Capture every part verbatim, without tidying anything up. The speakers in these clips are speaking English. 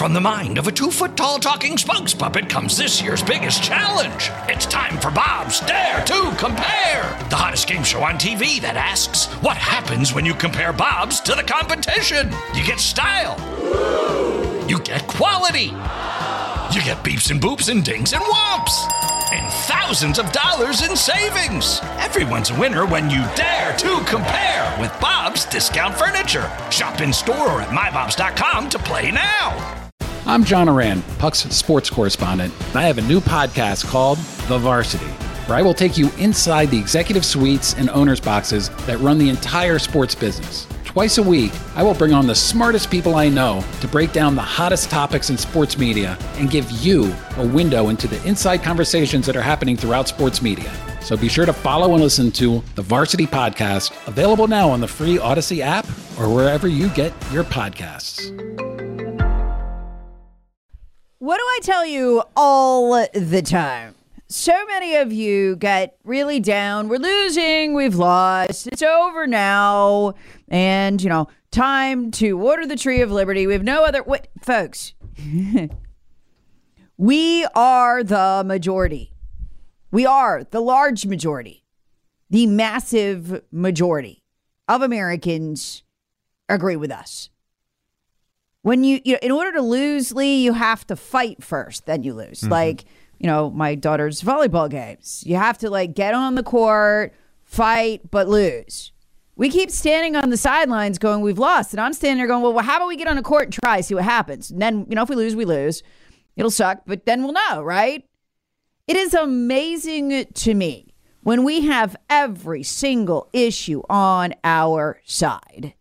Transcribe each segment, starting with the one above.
From the mind of a two-foot-tall talking spokes puppet comes this year's biggest challenge. It's time for Bob's Dare to Compare, the hottest game show on T V that asks, what happens when you compare Bobs to the competition? You get style. You get quality. You get beeps and boops and dings and whomps. And thousands of dollars in savings. Everyone's a winner when you dare to compare with Bob's Discount Furniture. Shop in store or at my bobs dot com to play now. I'm John Oran, Puck's sports correspondent, and I have a new podcast called The Varsity, where I will take you inside the executive suites and owners' boxes that run the entire sports business. Twice a week, I will bring on the smartest people I know to break down the hottest topics in sports media and give you a window into the inside conversations that are happening throughout sports media. So be sure to follow and listen to The Varsity Podcast, available now on the free Odyssey app or wherever you get your podcasts. What do I tell you all the time? So many of you get really down. We're losing. We've lost. It's over now. And, you know, time to water the tree of liberty. We have no other... What, folks, we are the majority. We are the large majority. The massive majority of Americans agree with us. When you, you know, in order to lose, Lee, you have to fight first, then you lose. Mm-hmm. Like, you know, my daughter's volleyball games. You have to, like, get on the court, fight, but lose. We keep standing on the sidelines going, we've lost. And I'm standing there going, well, how about we get on a court and try, see what happens? And then, you know, if we lose, we lose. It'll suck, but then we'll know, right? It is amazing to me when we have every single issue on our side.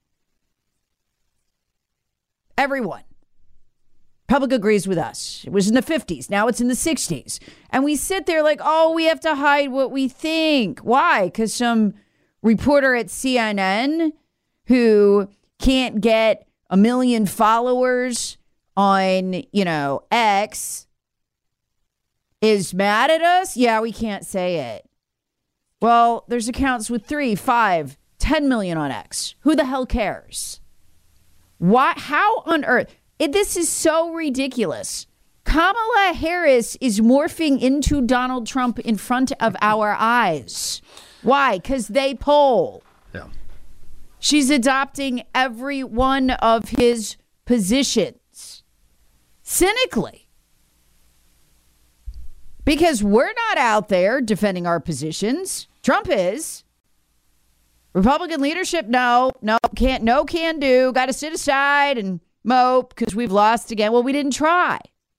Everyone. Public agrees with us. It was in the fifties. Now it's in the sixties. And we sit there like, oh, we have to hide what we think. Why? Because some reporter at C N N who can't get a million followers on, you know, X is mad at us? Yeah, we can't say it. Well, there's accounts with three, five, ten million on X. Who the hell cares? Why? How on earth? It, this is so ridiculous. Kamala Harris is morphing into Donald Trump in front of our eyes. Why? Because they poll. Yeah. She's adopting every one of his positions. Cynically. Because we're not out there defending our positions. Trump is. Republican leadership, no, no, can't, no can do. Got to sit aside and mope because we've lost again. Well, we didn't try.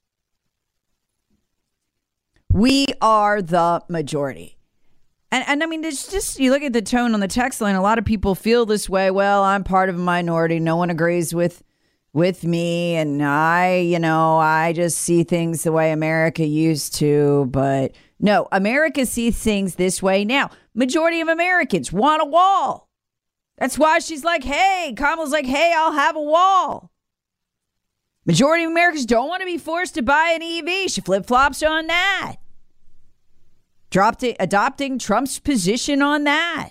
We are the majority. And, and I mean, it's just, you look at the tone on the text line, a lot of people feel this way. Well, I'm part of a minority. No one agrees with with me. And I, you know, I just see things the way America used to. But no, America sees things this way now. Majority of Americans want a wall. That's why she's like, hey, Kamala's like, hey, I'll have a wall. Majority of Americans don't want to be forced to buy an E V. She flip-flops on that. Dropped it, adopting Trump's position on that.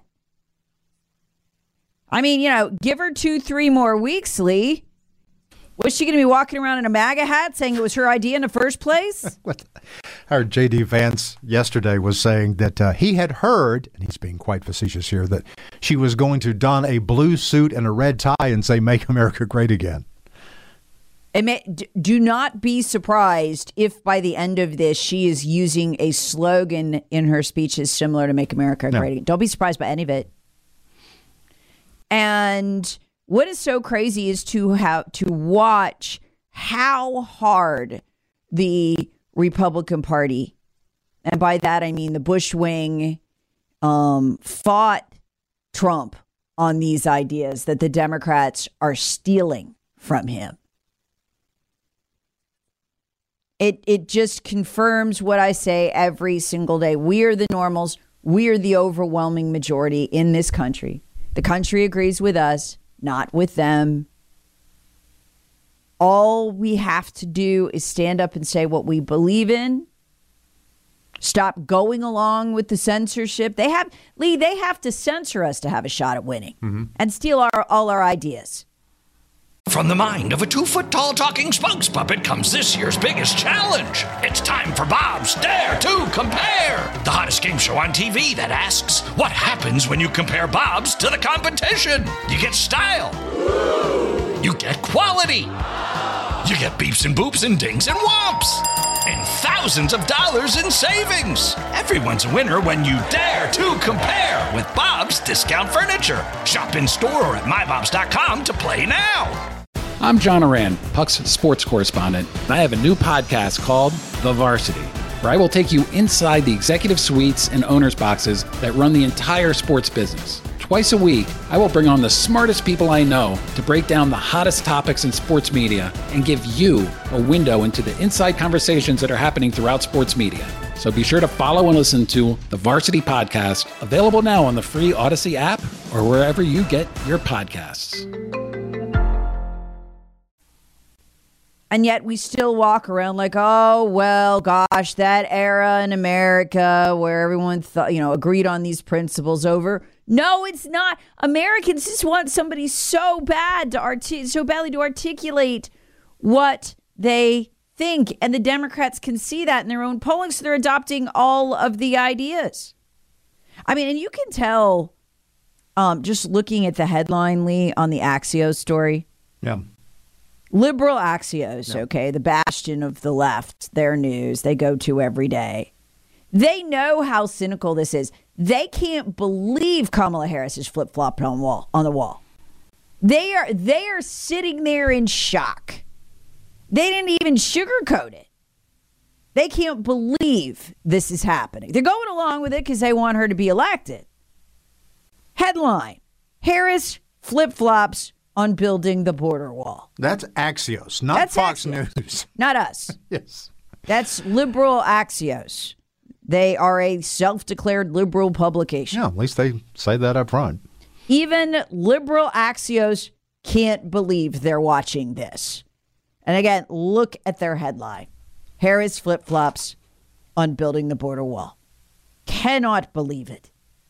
I mean, you know, give her two, three more weeks, Lee. Was she going to be walking around in a MAGA hat saying it was her idea in the first place? Our J D Vance yesterday was saying that uh, he had heard, and he's being quite facetious here, that she was going to don a blue suit and a red tie and say, make America great again. It may, do not be surprised if by the end of this, she is using a slogan in her speeches similar to make America No. great again. Don't be surprised by any of it. And what is so crazy is to have to watch how hard the Republican Party, and by that I mean the Bush wing, um, fought Trump on these ideas that the Democrats are stealing from him. It it just confirms what I say every single day. We are the normals. We are the overwhelming majority in this country. The country agrees with us, not with them. All we have to do is stand up and say what we believe in. Stop going along with the censorship. They have, Lee, they have to censor us to have a shot at winning mm-hmm. and steal our all our ideas. From the mind of a two-foot-tall talking spokes puppet comes this year's biggest challenge. It's time for Bob's Dare to Compare, the hottest game show on T V that asks, what happens when you compare Bob's to the competition? You get style. You get quality. You get beeps and boops and dings and whomps. And thousands of dollars in savings. Everyone's a winner when you dare to compare with Bob's Discount Furniture. Shop in store or at my bobs dot com to play now. I'm John Oran, Puck's sports correspondent, and I have a new podcast called The Varsity, where I will take you inside the executive suites and owners' boxes that run the entire sports business. Twice a week, I will bring on the smartest people I know to break down the hottest topics in sports media and give you a window into the inside conversations that are happening throughout sports media. So be sure to follow and listen to The Varsity Podcast, available now on the free Odyssey app or wherever you get your podcasts. And yet we still walk around like, oh, well, gosh, that era in America where everyone thought, you know, agreed on these principles over. No, it's not. Americans just want somebody so bad to arti- so badly to articulate what they think. And the Democrats can see that in their own polling. So they're adopting all of the ideas. I mean, and you can tell um, just looking at the headline, Lee, on the Axios story. Yeah. Liberal Axios, okay, the bastion of the left, their news, they go to every day. They know how cynical this is. They can't believe Kamala Harris is flip-flopped on wall on the wall. They are they are sitting there in shock. They didn't even sugarcoat it. They can't believe this is happening. They're going along with it because they want her to be elected. Headline: Harris flip-flops on building the border wall. That's Axios, not That's Fox Axios. News. Not us. Yes. That's liberal Axios. They are a self-declared liberal publication. Yeah, at least they say that up front. Even liberal Axios can't believe they're watching this. And again, look at their headline. Harris flip-flops on building the border wall. Cannot believe it.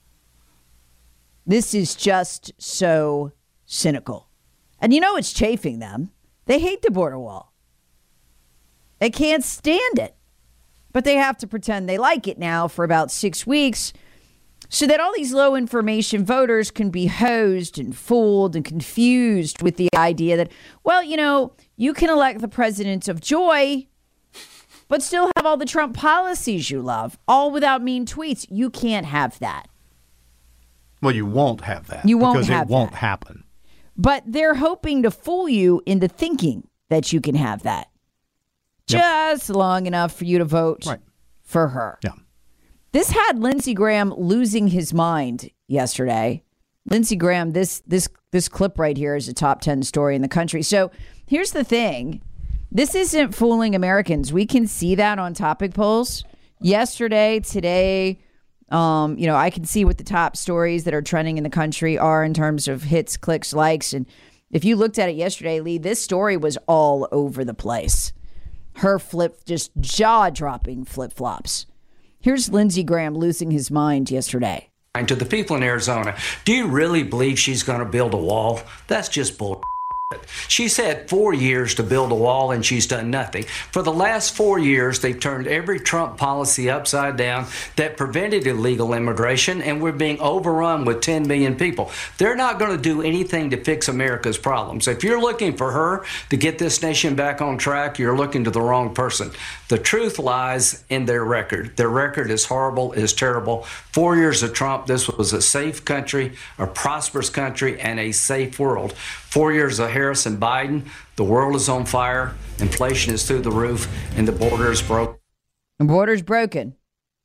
This is just so cynical. And you know it's chafing them. They hate the border wall. They can't stand it. But they have to pretend they like it now for about six weeks so that all these low information voters can be hosed and fooled and confused with the idea that, well, you know, you can elect the president of joy, but still have all the Trump policies you love, all without mean tweets. You can't have that. Well, you won't have that. You won't because have it won't that. happen. But they're hoping to fool you into thinking that you can have that. Yep. Just long enough for you to vote right. for her. Yeah. This had Lindsey Graham losing his mind yesterday. Lindsey Graham, this this this clip right here is a top ten story in the country. So here's the thing. This isn't fooling Americans. We can see that on topic polls. Yesterday, today, Um, you know, I can see what the top stories that are trending in the country are in terms of hits, clicks, likes. And if you looked at it yesterday, Lee, this story was all over the place. Her flip, just jaw-dropping flip-flops. Here's Lindsey Graham losing his mind yesterday. To the people in Arizona, do you really believe she's going to build a wall? That's just bull. She's had four years to build a wall and she's done nothing. For the last four years, they've turned every Trump policy upside down that prevented illegal immigration, and we're being overrun with ten million people. They're not going to do anything to fix America's problems. If you're looking for her to get this nation back on track, you're looking to the wrong person. The truth lies in their record. Their record is horrible, is terrible. Four years of Trump, this was a safe country, a prosperous country, and a safe world. Four years of Harris and Biden, the world is on fire, inflation is through the roof, and the border is broken. The border's broken.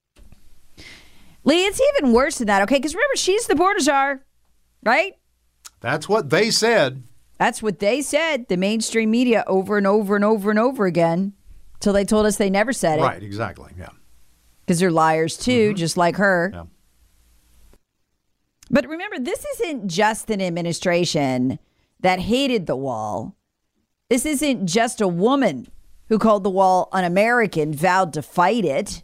Lee, it's even worse than that, okay? Because remember, she's the border czar, right? That's what they said. That's what they said, the mainstream media, over and over and over and over again, till they told us they never said it. Right, exactly, yeah. Because they're liars, too, Mm-hmm. just like her. Yeah. But remember, this isn't just an administration that hated the wall. This isn't just a woman who called the wall un-American, vowed to fight it.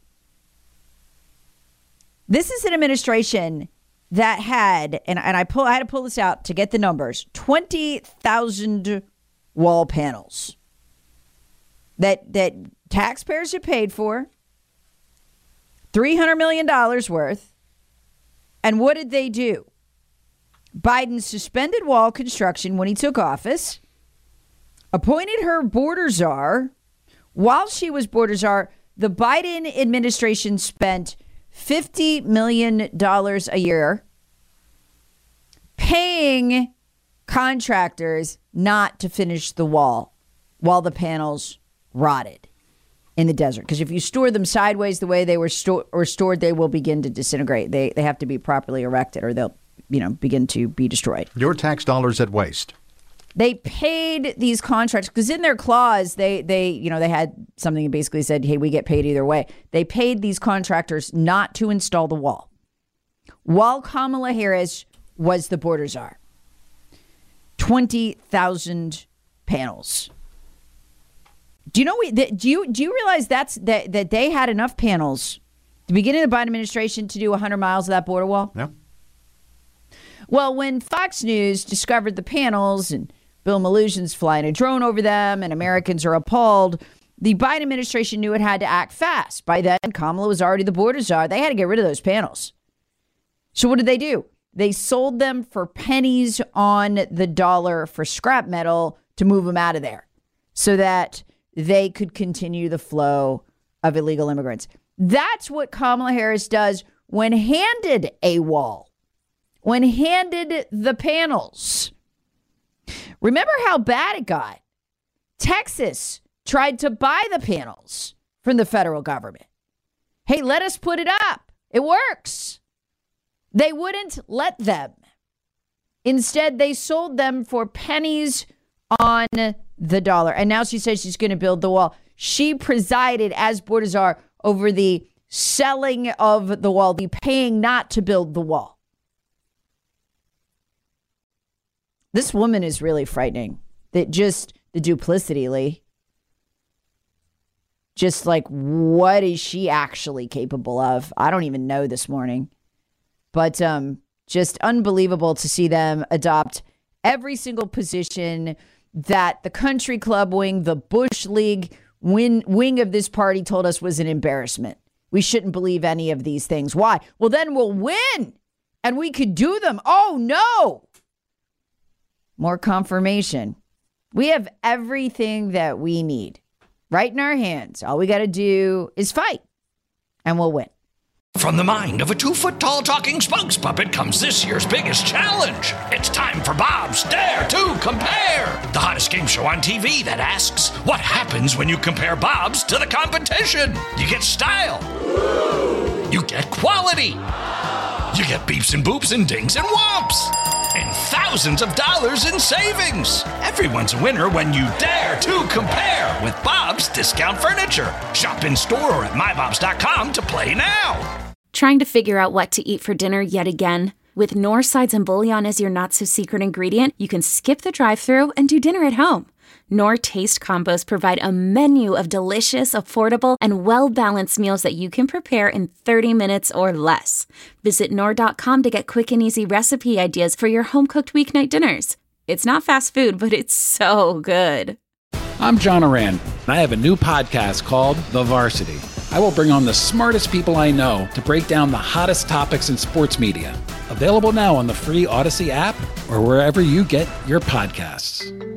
This is an administration that had, and, and I pull, I had to pull this out to get the numbers, twenty thousand wall panels that that taxpayers have paid for, three hundred million dollars worth. And what did they do? Biden suspended wall construction when he took office, appointed her border czar. While she was border czar, the Biden administration spent fifty million dollars a year paying contractors not to finish the wall while the panels rotted in the desert. Because if you store them sideways the way they were sto- or stored, they will begin to disintegrate. They they have to be properly erected or they'll, you know, begin to be destroyed. Your tax dollars at waste. They paid these contracts because in their clause, they, they, you know, they had something that basically said, hey, we get paid either way. They paid these contractors not to install the wall while Kamala Harris was the border czar. twenty thousand panels. Do you know, we, do you, do you realize that's that, that they had enough panels at the beginning of the Biden administration to do one hundred miles of that border wall? Yeah. Well, when Fox News discovered the panels and Bill Melugion's flying a drone over them and Americans are appalled, the Biden administration knew it had to act fast. By then, Kamala was already the border czar. They had to get rid of those panels. So what did they do? They sold them for pennies on the dollar for scrap metal to move them out of there so that they could continue the flow of illegal immigrants. That's what Kamala Harris does when handed a wall. When handed the panels. Remember how bad it got? Texas tried to buy the panels from the federal government. Hey, let us put it up. It works. They wouldn't let them. Instead, they sold them for pennies on the dollar. And now she says she's going to build the wall. She presided as border czar over the selling of the wall, the paying not to build the wall. This woman is really frightening. That just the duplicity, Lee. Just like, what is she actually capable of? I don't even know this morning. But um, just unbelievable to see them adopt every single position that the country club wing, the Bush League wing, wing of this party told us was an embarrassment. We shouldn't believe any of these things. Why? Well, then we'll win and we could do them. Oh, no. More confirmation. We have everything that we need right in our hands. All we got to do is fight and we'll win. From the mind of a two-foot-tall talking spokes puppet comes this year's biggest challenge. It's time for Bob's Dare to Compare, the hottest game show on T V that asks, what happens when you compare Bob's to the competition? You get style. You get quality. You get beeps and boops and dings and whomps. And thousands of dollars in savings. Everyone's a winner when you dare to compare with Bob's Discount Furniture. Shop in store or at my bobs dot com to play now. Trying to figure out what to eat for dinner yet again? With Knorr sides and bouillon as your not-so-secret ingredient, you can skip the drive-thru and do dinner at home. Knorr Taste Combos provide a menu of delicious, affordable, and well-balanced meals that you can prepare in thirty minutes or less. Visit Knorr dot com to get quick and easy recipe ideas for your home-cooked weeknight dinners. It's not fast food, but it's so good. I'm John Oran, and I have a new podcast called The Varsity. I will bring on the smartest people I know to break down the hottest topics in sports media. Available now on the free Odyssey app or wherever you get your podcasts.